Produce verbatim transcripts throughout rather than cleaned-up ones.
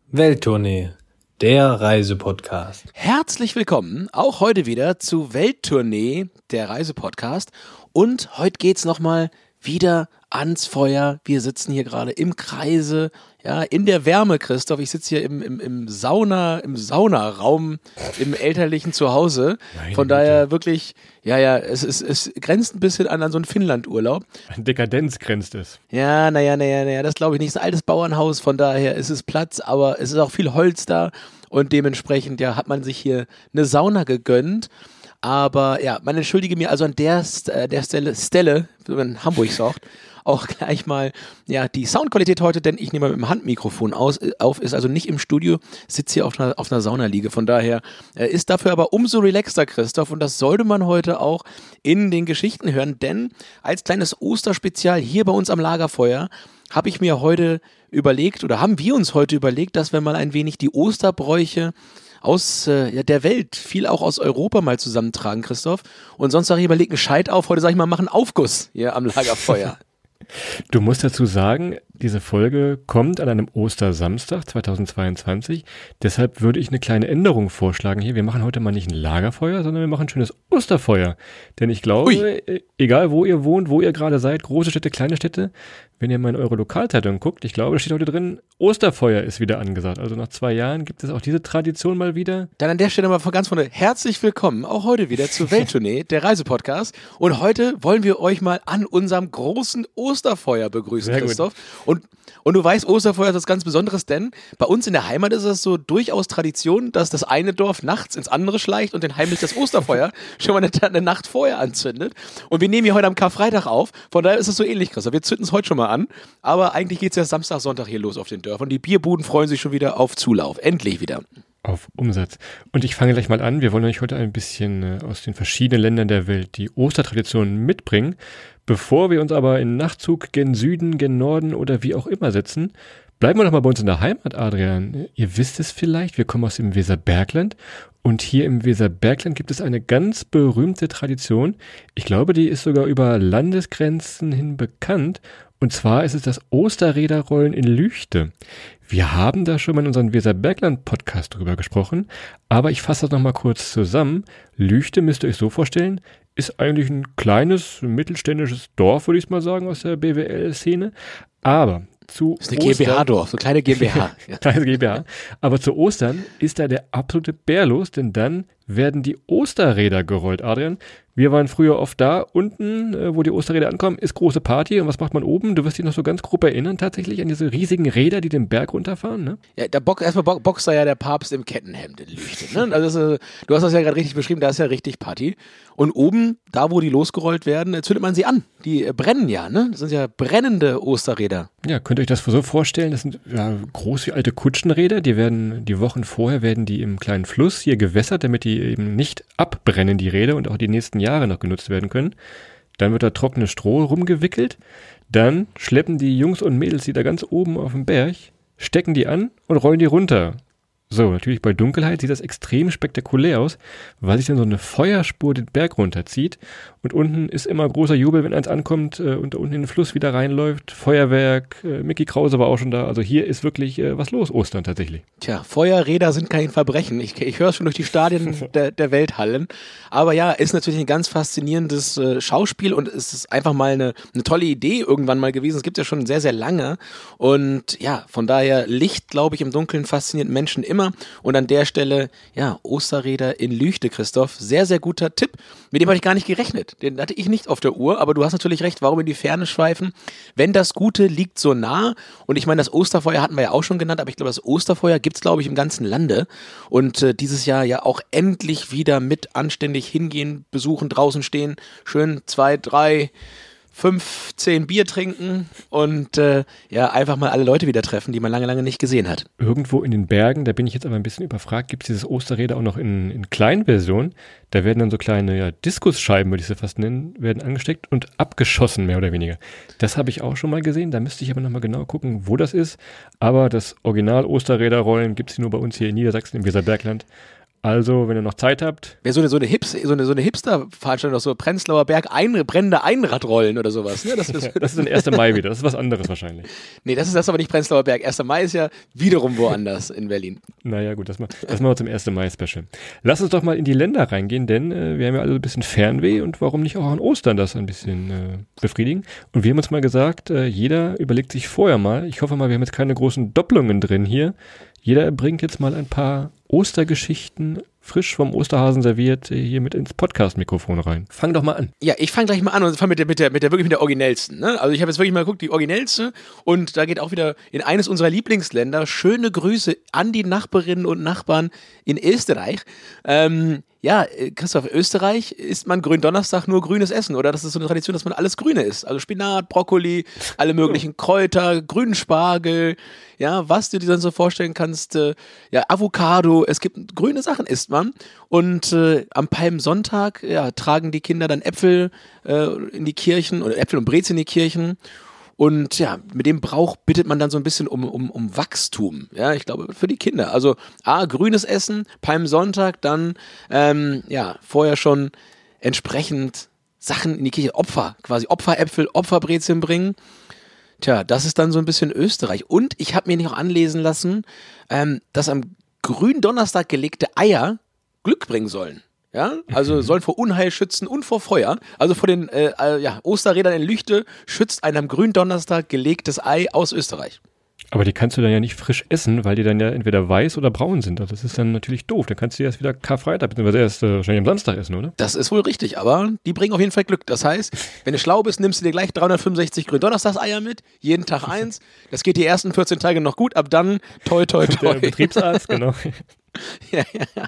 Welttournee, der Reisepodcast. Herzlich willkommen, auch heute wieder zu Welttournee, der Reisepodcast. Und heute geht's nochmal wieder ans Feuer. Wir sitzen hier gerade im Kreise, ja, in der Wärme, Christoph. Ich sitze hier im, im, im Sauna, im Saunaraum, im elterlichen Zuhause. Meine Von Güte. daher wirklich, ja, ja, es, es, es grenzt ein bisschen an, an so einen Finnland-Urlaub. An Dekadenz grenzt es. Ja, naja, naja, naja, das glaube ich nicht. Es ist ein altes Bauernhaus, von daher ist es Platz, aber es ist auch viel Holz da und dementsprechend, ja, hat man sich hier eine Sauna gegönnt. Aber ja, man entschuldige mir also an der, äh, der Stelle, Stelle, wie man in Hamburg sagt, auch gleich mal ja die Soundqualität heute, denn ich nehme mal mit dem Handmikrofon aus, auf, ist also nicht im Studio, sitze hier auf einer, auf einer Saunaliege. Von daher äh, ist dafür aber umso relaxter, Christoph, und das sollte man heute auch in den Geschichten hören, denn als kleines Osterspezial hier bei uns am Lagerfeuer habe ich mir heute überlegt, oder haben wir uns heute überlegt, dass wir mal ein wenig die Osterbräuche aus äh, ja, der Welt, viel auch aus Europa mal zusammentragen, Christoph. Und sonst sage ich immer, leg einen Scheit auf, heute sage ich mal, mach einen Aufguss hier am Lagerfeuer. Du musst dazu sagen, diese Folge kommt an einem Ostersamstag zweitausendzweiundzwanzig. Deshalb würde ich eine kleine Änderung vorschlagen hier. Wir machen heute mal nicht ein Lagerfeuer, sondern wir machen ein schönes Osterfeuer. Denn ich glaube, Ui. egal wo ihr wohnt, wo ihr gerade seid, große Städte, kleine Städte, wenn ihr mal in eure Lokalzeitung guckt, ich glaube, da steht heute drin, Osterfeuer ist wieder angesagt. Also nach zwei Jahren gibt es auch diese Tradition mal wieder. Dann an der Stelle mal von ganz vorne herzlich willkommen, auch heute wieder zur Welttournee, der Reisepodcast. Und heute wollen wir euch mal an unserem großen Osterfeuer begrüßen, Sehr Christoph. Gut. Und, und du weißt, Osterfeuer ist was ganz Besonderes, denn bei uns in der Heimat ist es so durchaus Tradition, dass das eine Dorf nachts ins andere schleicht und den heimlich das Osterfeuer schon mal eine, eine Nacht vorher anzündet. Und wir nehmen hier heute am Karfreitag auf, von daher ist es so ähnlich, Christoph. Wir zünden es heute schon mal an, aber eigentlich geht es ja Samstag, Sonntag hier los auf den Dörfern. Die Bierbuden freuen sich schon wieder auf Zulauf, endlich wieder. Auf Umsatz. Und ich fange gleich mal an. Wir wollen euch heute ein bisschen äh, aus den verschiedenen Ländern der Welt die Ostertraditionen mitbringen. Bevor wir uns aber in Nachtzug gen Süden, gen Norden oder wie auch immer setzen, bleiben wir doch mal bei uns in der Heimat, Adrian. Ihr wisst es vielleicht, wir kommen aus dem Weserbergland und hier im Weserbergland gibt es eine ganz berühmte Tradition. Ich glaube, die ist sogar über Landesgrenzen hin bekannt. Und zwar ist es das Osterräderrollen in Lüchte. Wir haben da schon mal in unserem Weserbergland-Podcast drüber gesprochen, aber ich fasse das nochmal kurz zusammen. Lüchte, müsst ihr euch so vorstellen, ist eigentlich ein kleines, mittelständisches Dorf, würde ich mal sagen, aus der B W L-Szene. Aber zu Das ist eine GmbH-Dorf, so eine kleine GmbH. Ja, kleine GmbH. Aber zu Ostern ist da der absolute Bär los, denn dann werden die Osterräder gerollt, Adrian. Wir waren früher oft da, unten, äh, wo die Osterräder ankommen, ist große Party. Und was macht man oben? Du wirst dich noch so ganz grob erinnern, tatsächlich an diese riesigen Räder, die den Berg runterfahren, ne? Ja, da box, erstmal bo- boxt da ja der Papst im Kettenhemd in Lüchte. Ne? Also das, äh, du hast das ja gerade richtig beschrieben, da ist ja richtig Party. Und oben, da wo die losgerollt werden, äh, zündet man sie an. Die äh, brennen ja, ne? Das sind ja brennende Osterräder. Ja, könnt ihr euch das so vorstellen? Das sind ja, groß wie alte Kutschenräder. Die werden, die Wochen vorher werden die im kleinen Fluss hier gewässert, damit die eben nicht abbrennen, die Räder, und auch die nächsten Jahre noch genutzt werden können. Dann wird da trockenes Stroh rumgewickelt. Dann schleppen die Jungs und Mädels die da ganz oben auf dem Berg, stecken die an und rollen die runter. So, natürlich bei Dunkelheit sieht das extrem spektakulär aus, weil sich dann so eine Feuerspur den Berg runterzieht und unten ist immer großer Jubel, wenn eins ankommt äh, und da unten in den Fluss wieder reinläuft. Feuerwerk, äh, Mickey Krause war auch schon da, also hier ist wirklich äh, was los, Ostern tatsächlich. Tja, Feuerräder sind kein Verbrechen. Ich, ich höre es schon durch die Stadien der, der Welthallen. Aber ja, ist natürlich ein ganz faszinierendes äh, Schauspiel und es ist einfach mal eine, eine tolle Idee irgendwann mal gewesen. Es gibt ja schon sehr, sehr lange und ja, von daher Licht, glaube ich, im Dunkeln fasziniert Menschen immer. Und an der Stelle, ja, Osterräder in Lüchte, Christoph. Sehr, sehr guter Tipp. Mit dem hatte ich gar nicht gerechnet. Den hatte ich nicht auf der Uhr, aber du hast natürlich recht, warum in die Ferne schweifen? Wenn das Gute liegt so nah, und ich meine, das Osterfeuer hatten wir ja auch schon genannt, aber ich glaube, das Osterfeuer gibt es, glaube ich, im ganzen Lande. Und äh, dieses Jahr ja auch endlich wieder mit anständig hingehen, besuchen, draußen stehen, schön zwei, drei, fünf, zehn Bier trinken und äh, ja, einfach mal alle Leute wieder treffen, die man lange, lange nicht gesehen hat. Irgendwo in den Bergen, da bin ich jetzt aber ein bisschen überfragt, gibt es dieses Osterräder auch noch in, in kleinen Versionen. Da werden dann so kleine ja, Diskusscheiben, würde ich sie fast nennen, werden angesteckt und abgeschossen, mehr oder weniger. Das habe ich auch schon mal gesehen, da müsste ich aber nochmal genau gucken, wo das ist. Aber das Original Osterräderrollen gibt es nur bei uns hier in Niedersachsen, im Weserbergland. Also, wenn ihr noch Zeit habt. Wäre so eine, so eine, Hips, so eine, so eine Hipster-Veranstaltung, doch so Prenzlauer Berg, ein, brennende Einradrollen oder sowas. Ne? Das, ist, das ist der erste Mai wieder, das ist was anderes wahrscheinlich. Nee, das ist das aber nicht Prenzlauer Berg. erster Mai ist ja wiederum woanders in Berlin. Naja gut, das, mal, das machen wir zum ersten Mai-Special. Lass uns doch mal in die Länder reingehen, denn äh, wir haben ja alle ein bisschen Fernweh und warum nicht auch an Ostern das ein bisschen äh, befriedigen. Und wir haben uns mal gesagt, äh, jeder überlegt sich vorher mal, ich hoffe mal, wir haben jetzt keine großen Doppelungen drin hier, jeder bringt jetzt mal ein paar Ostergeschichten frisch vom Osterhasen serviert hier mit ins Podcast-Mikrofon rein. Fang doch mal an. Ja, ich fange gleich mal an und fange mit der, mit der, mit der wirklich mit der originellsten. Ne? Also ich habe jetzt wirklich mal geguckt, die originellste und da geht auch wieder in eines unserer Lieblingsländer. Schöne Grüße an die Nachbarinnen und Nachbarn in Österreich. Ähm, ja, Christoph, Österreich isst man Gründonnerstag nur grünes Essen, oder? Das ist so eine Tradition, dass man alles Grüne isst. Also Spinat, Brokkoli, alle möglichen Kräuter, grünen Spargel, ja, was du dir dann so vorstellen kannst, äh, ja, Avocado, es gibt grüne Sachen isst man. Und äh, am Palmsonntag, ja, tragen die Kinder dann Äpfel äh, in die Kirchen, oder Äpfel und Brezel in die Kirchen. Und ja, mit dem Brauch bittet man dann so ein bisschen um, um, um Wachstum, ja, ich glaube, für die Kinder. Also A, grünes Essen, Palmsonntag, dann, ähm, ja, vorher schon entsprechend Sachen in die Kirche, Opfer, quasi Opferäpfel, Opferbrezeln bringen. Tja, das ist dann so ein bisschen Österreich. Und ich habe mir nicht auch anlesen lassen, ähm, dass am Gründonnerstag gelegte Eier Glück bringen sollen. Ja, also sollen vor Unheil schützen und vor Feuer. Also vor den äh, äh, ja, Osterrädern in Lüchte schützt ein am Gründonnerstag gelegtes Ei aus Österreich. Aber die kannst du dann ja nicht frisch essen, weil die dann ja entweder weiß oder braun sind. Das ist dann natürlich doof. Dann kannst du die erst wieder Karfreitag, beziehungsweise erst äh, wahrscheinlich am Samstag essen, oder? Das ist wohl richtig, aber die bringen auf jeden Fall Glück. Das heißt, wenn du schlau bist, nimmst du dir gleich dreihundertfünfundsechzig Gründonnerstagseier mit, jeden Tag eins. Das geht die ersten vierzehn Tage noch gut, ab dann toi toi toi. Der Betriebsarzt, genau. Ja, ja, ja.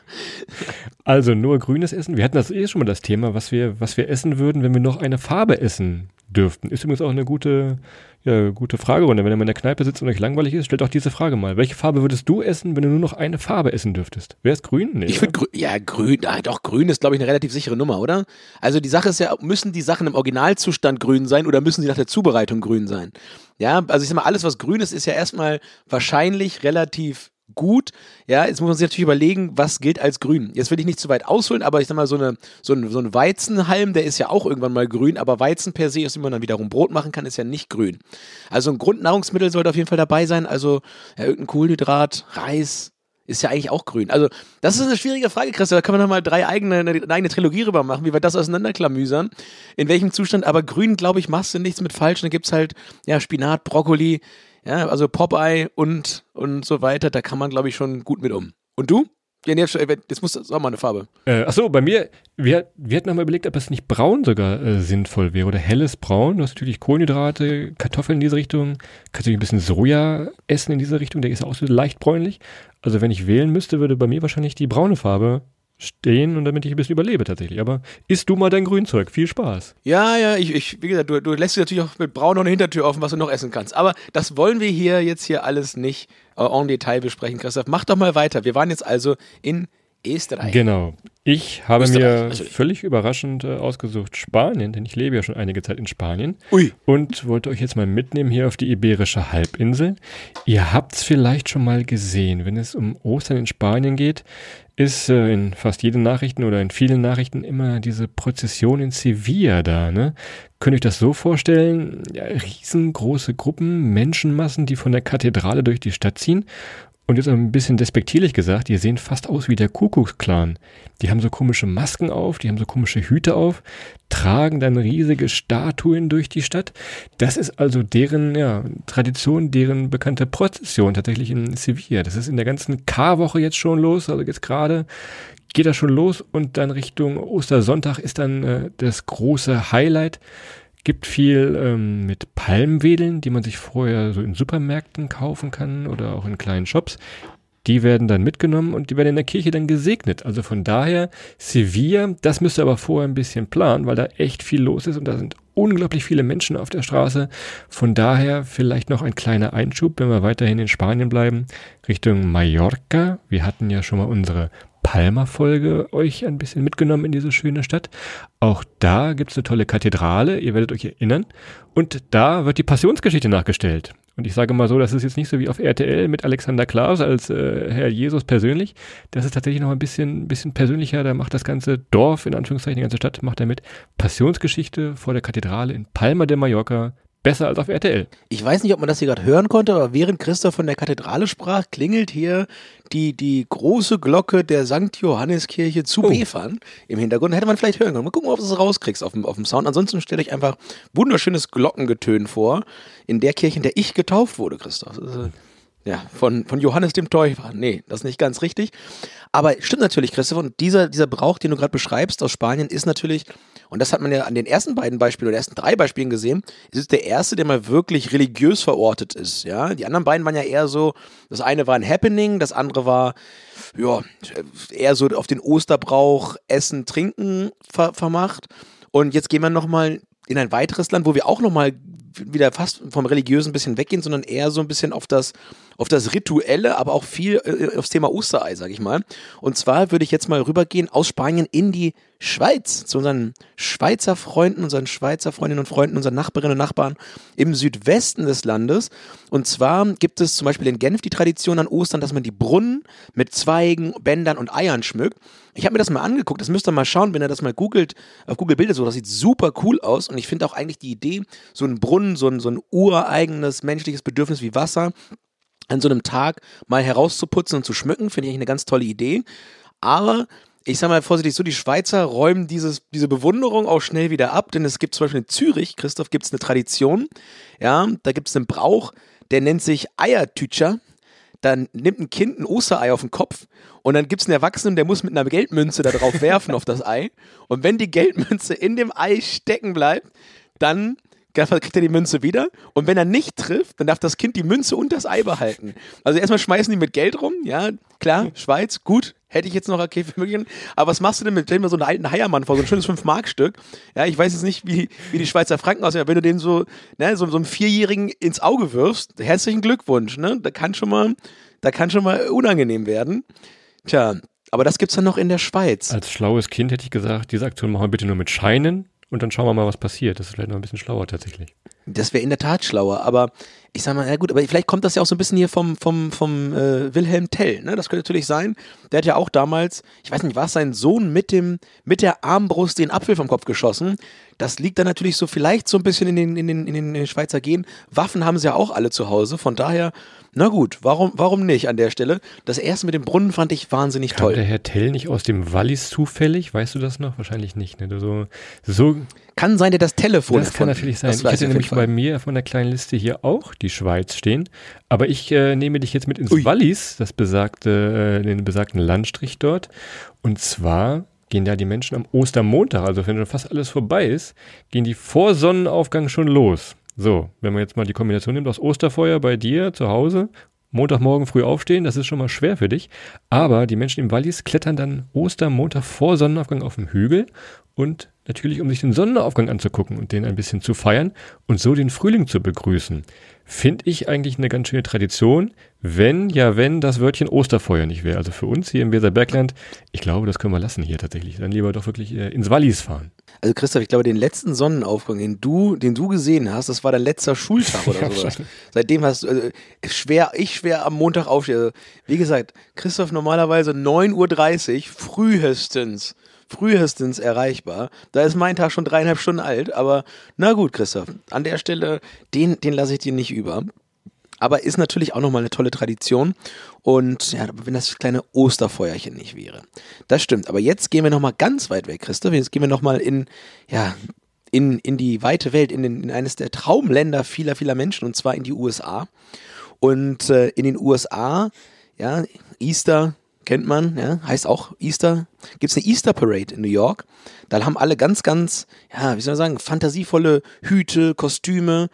Also nur grünes Essen. Wir hatten das eh schon mal das Thema, was wir, was wir essen würden, wenn wir noch eine Farbe essen dürften. Ist übrigens auch eine gute, ja, gute Fragerunde. Wenn ihr mal in der Kneipe sitzt und euch langweilig ist, stellt auch diese Frage mal. Welche Farbe würdest du essen, wenn du nur noch eine Farbe essen dürftest? Wäre es grün? Nee, ich würde grün, ja, grün, ah, doch, grün ist, glaube ich, eine relativ sichere Nummer, oder? Also die Sache ist ja, müssen die Sachen im Originalzustand grün sein oder müssen sie nach der Zubereitung grün sein? Ja, also ich sag mal, alles, was grün ist, ist ja erstmal wahrscheinlich relativ gut. Ja, jetzt muss man sich natürlich überlegen, was gilt als grün. Jetzt will ich nicht zu weit ausholen, aber ich sag mal, so, eine, so, ein, so ein Weizenhalm, der ist ja auch irgendwann mal grün, aber Weizen per se, aus dem man dann wiederum Brot machen kann, ist ja nicht grün. Also ein Grundnahrungsmittel sollte auf jeden Fall dabei sein, also ja, irgendein Kohlenhydrat, Reis, ist ja eigentlich auch grün. Also das ist eine schwierige Frage, Christa, da kann man nochmal drei eigene, eine, eine eigene Trilogie rüber machen, wie wir das auseinanderklamüsern, in welchem Zustand, aber grün, glaube ich, machst du nichts mit falsch, dann gibt's halt, ja, Spinat, Brokkoli, ja, also Popeye und, und so weiter, da kann man, glaube ich, schon gut mit um. Und du? Ja, nee, jetzt muss das auch mal eine Farbe. Äh, achso, bei mir, wir, wir hatten nochmal überlegt, ob es nicht braun sogar äh, sinnvoll wäre oder helles Braun. Du hast natürlich Kohlenhydrate, Kartoffeln in diese Richtung, kannst du ein bisschen Soja essen in diese Richtung, der ist auch so leicht bräunlich. Also wenn ich wählen müsste, würde bei mir wahrscheinlich die braune Farbe stehen und damit ich ein bisschen überlebe tatsächlich. Aber isst du mal dein Grünzeug. Viel Spaß. Ja, ja, ich, ich wie gesagt, du, du lässt dir natürlich auch mit braun noch eine Hintertür offen, was du noch essen kannst. Aber das wollen wir hier jetzt hier alles nicht äh, en Detail besprechen, Christoph. Mach doch mal weiter. Wir waren jetzt also in Österreich. Genau. Ich habe Österreich, mir natürlich. völlig überraschend äh, ausgesucht Spanien, denn ich lebe ja schon einige Zeit in Spanien. Ui. Und wollte euch jetzt mal mitnehmen hier auf die Iberische Halbinsel. Ihr habt es vielleicht schon mal gesehen, wenn es um Ostern in Spanien geht, ist äh, in fast jeden Nachrichten oder in vielen Nachrichten immer diese Prozession in Sevilla da, ne? Könnt ihr euch das so vorstellen? Ja, riesengroße Gruppen, Menschenmassen, die von der Kathedrale durch die Stadt ziehen. Und jetzt ein bisschen despektierlich gesagt, die sehen fast aus wie der Kuckucksklan. Die haben so komische Masken auf, die haben so komische Hüte auf, tragen dann riesige Statuen durch die Stadt. Das ist also deren ja, Tradition, deren bekannte Prozession tatsächlich in Sevilla. Das ist in der ganzen Karwoche jetzt schon los, also jetzt gerade geht das schon los und dann Richtung Ostersonntag ist dann äh, das große Highlight. Gibt viel ähm, mit Palmwedeln, die man sich vorher so in Supermärkten kaufen kann oder auch in kleinen Shops. Die werden dann mitgenommen und die werden in der Kirche dann gesegnet. Also von daher, Sevilla, das müsst ihr aber vorher ein bisschen planen, weil da echt viel los ist und da sind unglaublich viele Menschen auf der Straße. Von daher vielleicht noch ein kleiner Einschub, wenn wir weiterhin in Spanien bleiben, Richtung Mallorca. Wir hatten ja schon mal unsere Palma-Folge euch ein bisschen mitgenommen in diese schöne Stadt. Auch da gibt es eine tolle Kathedrale, ihr werdet euch erinnern. Und da wird die Passionsgeschichte nachgestellt. Und ich sage mal so, das ist jetzt nicht so wie auf R T L mit Alexander Klaas als äh, Herr Jesus persönlich. Das ist tatsächlich noch ein bisschen, bisschen persönlicher. Da macht das ganze Dorf, in Anführungszeichen, die ganze Stadt, macht er mit. Passionsgeschichte vor der Kathedrale in Palma de Mallorca. Besser als auf R T L. Ich weiß nicht, ob man das hier gerade hören konnte, aber während Christoph von der Kathedrale sprach, klingelt hier die, die große Glocke der Sankt Johanneskirche zu Oh. Befern im Hintergrund. Hätte man vielleicht hören können. Mal gucken, ob du es rauskriegst auf dem, auf dem Sound. Ansonsten stelle ich einfach wunderschönes Glockengetön vor, in der Kirche, in der ich getauft wurde, Christoph. Das ist, äh, ja, von, von Johannes dem Täufer. Nee, das ist nicht ganz richtig. Aber stimmt natürlich, Christoph, und dieser, dieser Brauch, den du gerade beschreibst aus Spanien, ist natürlich, und das hat man ja an den ersten beiden Beispielen oder ersten drei Beispielen gesehen, es ist der erste, der mal wirklich religiös verortet ist. Ja? Die anderen beiden waren ja eher so, das eine war ein Happening, das andere war ja, eher so auf den Osterbrauch Essen, Trinken ver- vermacht. Und jetzt gehen wir nochmal in ein weiteres Land, wo wir auch nochmal wieder fast vom Religiösen ein bisschen weggehen, sondern eher so ein bisschen auf das, auf das Rituelle, aber auch viel äh, aufs Thema Osterei, sag ich mal. Und zwar würde ich jetzt mal rübergehen aus Spanien in die Schweiz, zu unseren Schweizer Freunden, unseren Schweizer Freundinnen und Freunden, unseren Nachbarinnen und Nachbarn im Südwesten des Landes. Und zwar gibt es zum Beispiel in Genf die Tradition an Ostern, dass man die Brunnen mit Zweigen, Bändern und Eiern schmückt. Ich habe mir das mal angeguckt, das müsst ihr mal schauen, wenn ihr das mal googelt, auf Google Bilder so, das sieht super cool aus und ich finde auch eigentlich die Idee, so ein Brunnen, so ein, so ein ureigenes menschliches Bedürfnis wie Wasser an so einem Tag mal herauszuputzen und zu schmücken, finde ich eigentlich eine ganz tolle Idee, aber ich sag mal vorsichtig so, die Schweizer räumen dieses, diese Bewunderung auch schnell wieder ab, denn es gibt zum Beispiel in Zürich, Christoph, gibt es eine Tradition, ja, da gibt es einen Brauch, der nennt sich Eiertütscher. Dann nimmt ein Kind ein Osterei auf den Kopf und dann gibt es einen Erwachsenen, der muss mit einer Geldmünze da drauf werfen auf das Ei. Und wenn die Geldmünze in dem Ei stecken bleibt, dann kriegt er die Münze wieder. Und wenn er nicht trifft, dann darf das Kind die Münze und das Ei behalten. Also erstmal schmeißen die mit Geld rum, ja, klar, Schweiz, gut, hätte ich jetzt noch okay für möglichen. Aber was machst du denn mit, stell dir mal so einen alten Heiermann vor, so ein schönes fünf Mark Stück. Ja, ich weiß jetzt nicht, wie, wie die Schweizer Franken aussehen, aber wenn du den so, ne, so, so einem Vierjährigen ins Auge wirfst, herzlichen Glückwunsch, ne, da kann schon mal, da kann schon mal unangenehm werden. Tja, aber das gibt's dann noch in der Schweiz. Als schlaues Kind hätte ich gesagt, diese Aktion machen wir bitte nur mit Scheinen und dann schauen wir mal, was passiert. Das ist vielleicht noch ein bisschen schlauer tatsächlich. Das wäre in der Tat schlauer, aber ich sag mal, ja gut, aber vielleicht kommt das ja auch so ein bisschen hier vom, vom, vom äh, Wilhelm Tell, ne? Das könnte natürlich sein. Der hat ja auch damals, ich weiß nicht, war es sein Sohn mit dem, mit der Armbrust den Apfel vom Kopf geschossen. Das liegt dann natürlich so vielleicht so ein bisschen in den, in den, in den Schweizer Genen. Waffen haben sie ja auch alle zu Hause, von daher, na gut, warum, warum nicht an der Stelle? Das erste mit dem Brunnen fand ich wahnsinnig Kam toll. der Herr Tell nicht aus dem Wallis zufällig? Weißt du das noch? Wahrscheinlich nicht. Ne? So, so Kann sein, der das Telefon Das kann erfunden. natürlich sein. Das Ich weiß hatte auf nämlich jeden Fall. bei mir auf meiner kleinen Liste hier auch die Schweiz stehen. Aber ich äh, nehme dich jetzt mit ins Ui. Wallis, das besagte, äh, den besagten Landstrich dort. Und zwar gehen da die Menschen am Ostermontag, also wenn schon fast alles vorbei ist, gehen die vor Sonnenaufgang schon los. So, wenn man jetzt mal die Kombination nimmt aus Osterfeuer bei dir zu Hause, Montagmorgen früh aufstehen, das ist schon mal schwer für dich. Aber die Menschen im Wallis klettern dann Ostermontag vor Sonnenaufgang auf dem Hügel und natürlich, um sich den Sonnenaufgang anzugucken und den ein bisschen zu feiern und so den Frühling zu begrüßen. Finde ich eigentlich eine ganz schöne Tradition, wenn, ja wenn, das Wörtchen Osterfeuer nicht wäre. Also für uns hier im Weserbergland, ich glaube, das können wir lassen hier tatsächlich. Dann lieber doch wirklich äh, ins Wallis fahren. Also Christoph, ich glaube, den letzten Sonnenaufgang, den du, den du gesehen hast, das war dein letzter Schultag oder Ja, sowas. schon. Seitdem hast du, also, schwer, ich schwer am Montag aufstehen. Also, wie gesagt, Christoph normalerweise neun Uhr dreißig, frühestens, frühestens erreichbar. Da ist mein Tag schon dreieinhalb Stunden alt, aber na gut, Christoph, an der Stelle, den, den lasse ich dir nicht über. Aber ist natürlich auch nochmal eine tolle Tradition. Und ja, wenn das kleine Osterfeuerchen nicht wäre. Das stimmt. Aber jetzt gehen wir nochmal ganz weit weg, Christoph. Jetzt gehen wir nochmal in, ja, in, in die weite Welt, in, den, in eines der Traumländer vieler, vieler Menschen, und zwar in die U S A. Und äh, in den U S A, ja, Easter kennt man, ja, heißt auch Easter, gibt es eine Easter Parade in New York. Da haben alle ganz, ganz, ja, wie soll man sagen, fantasievolle Hüte, Kostüme.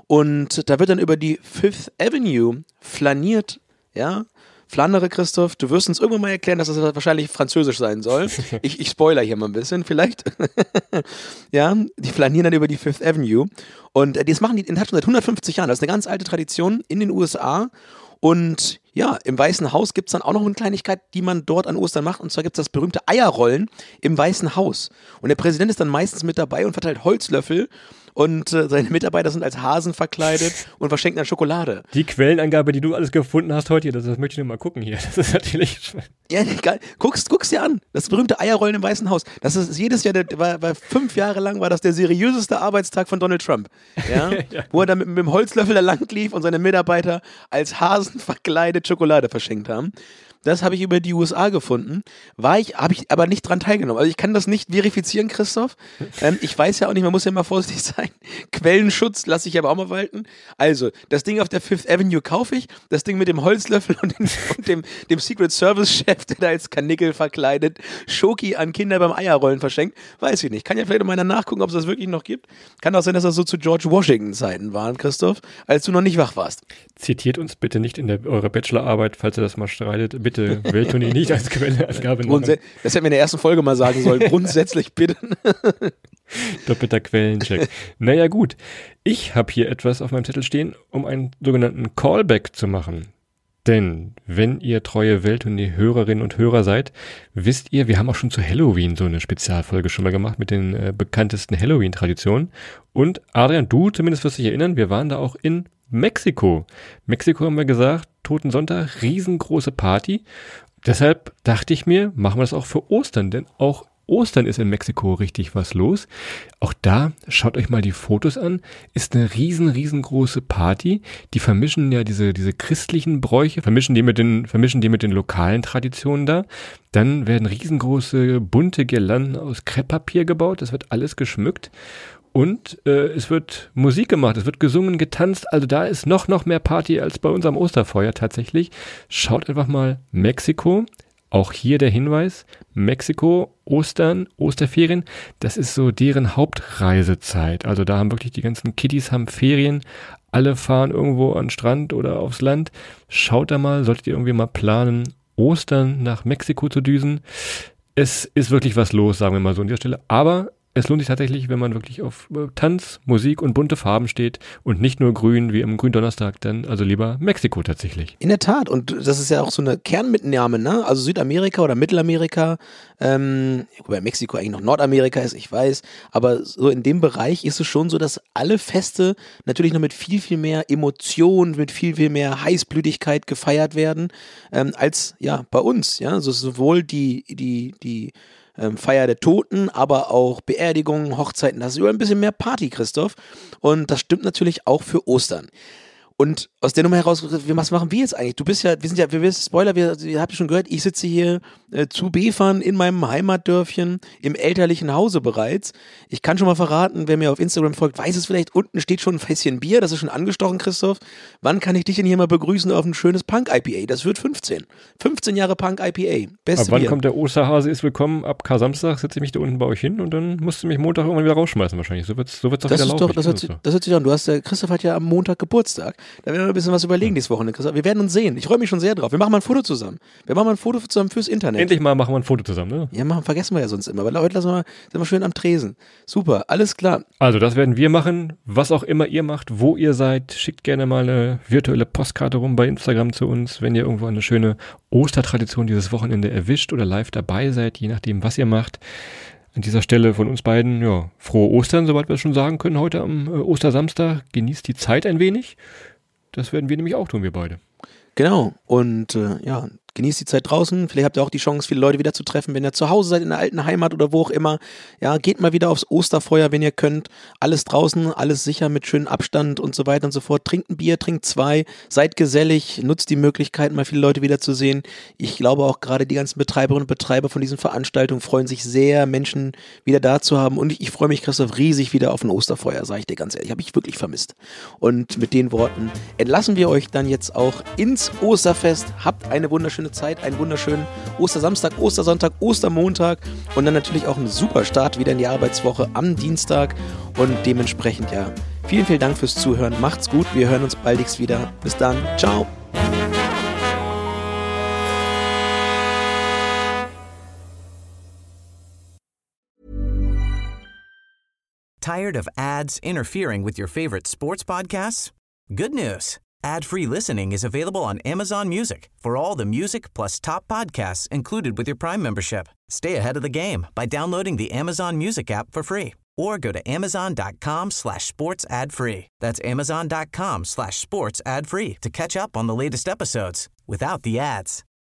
Und da wird dann über die Fifth Avenue flaniert, ja. Flandere, Christoph, du wirst uns irgendwann mal erklären, dass das wahrscheinlich französisch sein soll. Ich, ich spoiler hier mal ein bisschen, vielleicht. Ja, die flanieren dann über die Fifth Avenue. Und äh, das machen die in schon seit hundertfünfzig Jahren. Das ist eine ganz alte Tradition in den U S A. Und ja, im Weißen Haus gibt es dann auch noch eine Kleinigkeit, die man dort an Ostern macht. Und zwar gibt es das berühmte Eierrollen im Weißen Haus. Und der Präsident ist dann meistens mit dabei und verteilt Holzlöffel und äh, seine Mitarbeiter sind als Hasen verkleidet und verschenken dann Schokolade. Die Quellenangabe, die du alles gefunden hast heute hier, das, das möchte ich nur mal gucken hier. Das ist natürlich... Ja, geil. Guckst, guckst dir an. Das berühmte Eierrollen im Weißen Haus. Das ist jedes Jahr, der, war, war fünf Jahre lang war das der seriöseste Arbeitstag von Donald Trump. Ja? Ja. Wo er dann mit, mit dem Holzlöffel da lang lief und seine Mitarbeiter als Hasen verkleidet Schokolade verschenkt haben. Das habe ich über die U S A gefunden. War ich, habe ich aber nicht dran teilgenommen. Also ich kann das nicht verifizieren, Christoph. Ähm, ich weiß ja auch nicht, man muss ja immer vorsichtig sein. Quellenschutz lasse ich aber auch mal walten. Also, das Ding auf der Fifth Avenue kaufe ich. Das Ding mit dem Holzlöffel und, den, und dem, dem Secret Service-Chef, der da als Karnickel verkleidet Schoki an Kinder beim Eierrollen verschenkt. Weiß ich nicht. Kann ja vielleicht mal nachgucken, ob es das wirklich noch gibt. Kann auch sein, dass das so zu George Washington-Zeiten waren, Christoph, als du noch nicht wach warst. Zitiert uns bitte nicht in der, eurer Bachelorarbeit, falls ihr das mal streitet. Bitte Welttournee nicht als Quellenangabe machen. Grundsä- das hätten wir in der ersten Folge mal sagen sollen. Grundsätzlich bitte. Doppelter Quellencheck. Naja gut, ich habe hier etwas auf meinem Zettel stehen, um einen sogenannten Callback zu machen. Denn wenn ihr treue Welttournee-Hörerinnen und Hörer seid, wisst ihr, wir haben auch schon zu Halloween so eine Spezialfolge schon mal gemacht mit den äh, bekanntesten Halloween-Traditionen. Und Adrian, du zumindest wirst dich erinnern, wir waren da auch in Mexiko. Mexiko haben wir gesagt, Toten Sonntag, riesengroße Party. Deshalb dachte ich mir, machen wir das auch für Ostern, denn auch Ostern ist in Mexiko richtig was los. Auch da, schaut euch mal die Fotos an, ist eine riesen, riesengroße Party. Die vermischen ja diese, diese christlichen Bräuche, vermischen die mit den, vermischen die mit den lokalen Traditionen da. Dann werden riesengroße, bunte Girlanden aus Krepppapier gebaut. Das wird alles geschmückt. Und äh, es wird Musik gemacht, es wird gesungen, getanzt. Also da ist noch, noch mehr Party als bei unserem Osterfeuer tatsächlich. Schaut einfach mal Mexiko. Auch hier der Hinweis, Mexiko, Ostern, Osterferien, das ist so deren Hauptreisezeit. Also da haben wirklich die ganzen Kiddies haben Ferien, alle fahren irgendwo an den Strand oder aufs Land. Schaut da mal, solltet ihr irgendwie mal planen, Ostern nach Mexiko zu düsen. Es ist wirklich was los, sagen wir mal so an der Stelle. Aber es lohnt sich tatsächlich, wenn man wirklich auf Tanz, Musik und bunte Farben steht und nicht nur grün wie am Gründonnerstag, dann also lieber Mexiko tatsächlich. In der Tat, und das ist ja auch so eine Kernmitnahme, ne? Also Südamerika oder Mittelamerika, ähm, wobei Mexiko eigentlich noch Nordamerika ist, ich weiß, aber so in dem Bereich ist es schon so, dass alle Feste natürlich noch mit viel, viel mehr Emotion, mit viel, viel mehr Heißblütigkeit gefeiert werden, ähm, als ja bei uns, ja, also sowohl die, die, die Feier der Toten, aber auch Beerdigungen, Hochzeiten, das ist überall ein bisschen mehr Party, Christoph. Und das stimmt natürlich auch für Ostern. Und aus der Nummer heraus, was machen wir jetzt eigentlich? Du bist ja, wir sind ja, wir wissen, Spoiler, wir, ihr habt ja schon gehört, ich sitze hier äh, zu Befern in meinem Heimatdörfchen im elterlichen Hause bereits. Ich kann schon mal verraten, wer mir auf Instagram folgt, weiß es vielleicht, unten steht schon ein Fässchen Bier, das ist schon angestochen, Christoph. Wann kann ich dich denn hier mal begrüßen auf ein schönes Punk-I P A? Das wird fünfzehn. fünfzehn Jahre Punk-I P A. Beste Ab wann Bier. kommt der Osterhase ist willkommen? Ab Kar-Samstag setze ich mich da unten bei euch hin und dann musst du mich Montag irgendwann wieder rausschmeißen wahrscheinlich. So wird's, so wird's doch das wieder ist laufen. Doch, das, hört sich, das hört sich an. Du hast, der Christoph hat ja am Montag Geburtstag. Da werden wir ein bisschen was überlegen dieses Wochenende, Christoph. Wir werden uns sehen. Ich freue mich schon sehr drauf. Wir machen mal ein Foto zusammen. Wir machen mal ein Foto zusammen fürs Internet. Endlich mal machen wir ein Foto zusammen, ne? Ja, machen, vergessen wir ja sonst immer. Aber heute lassen wir, sind wir schön am Tresen. Super, alles klar. Also das werden wir machen. Was auch immer ihr macht, wo ihr seid, schickt gerne mal eine virtuelle Postkarte rum bei Instagram zu uns, wenn ihr irgendwo eine schöne Ostertradition dieses Wochenende erwischt oder live dabei seid, je nachdem, was ihr macht. An dieser Stelle von uns beiden, ja, frohe Ostern, soweit wir es schon sagen können, heute am äh, Ostersamstag. Genießt die Zeit ein wenig. Das werden wir nämlich auch tun, wir beide. Genau. Und äh, ja, genießt die Zeit draußen. Vielleicht habt ihr auch die Chance, viele Leute wieder zu treffen, wenn ihr zu Hause seid, in der alten Heimat oder wo auch immer. Ja, geht mal wieder aufs Osterfeuer, wenn ihr könnt. Alles draußen, alles sicher mit schönem Abstand und so weiter und so fort. Trinkt ein Bier, trinkt zwei, seid gesellig, nutzt die Möglichkeit, mal viele Leute wiederzusehen. Ich glaube auch gerade die ganzen Betreiberinnen und Betreiber von diesen Veranstaltungen freuen sich sehr, Menschen wieder da zu haben. Und ich, ich freue mich, Christoph, riesig wieder auf ein Osterfeuer, sage ich dir ganz ehrlich. Habe ich wirklich vermisst. Und mit den Worten entlassen wir euch dann jetzt auch ins Osterfest. Habt eine wunderschöne Zeit, einen wunderschönen Ostersamstag, Ostersonntag, Ostermontag und dann natürlich auch einen super Start wieder in die Arbeitswoche am Dienstag und dementsprechend ja, vielen, vielen Dank fürs Zuhören. Macht's gut, wir hören uns baldigst wieder. Bis dann, ciao. Tired of ads interfering with your favorite sports podcasts? Good news. Ad-free listening is available on Amazon Music for all the music plus top podcasts included with your Prime membership. Stay ahead of the game by downloading the Amazon Music app for free or go to amazon.com slash sports ad free. That's amazon.com slash sports ad free to catch up on the latest episodes without the ads.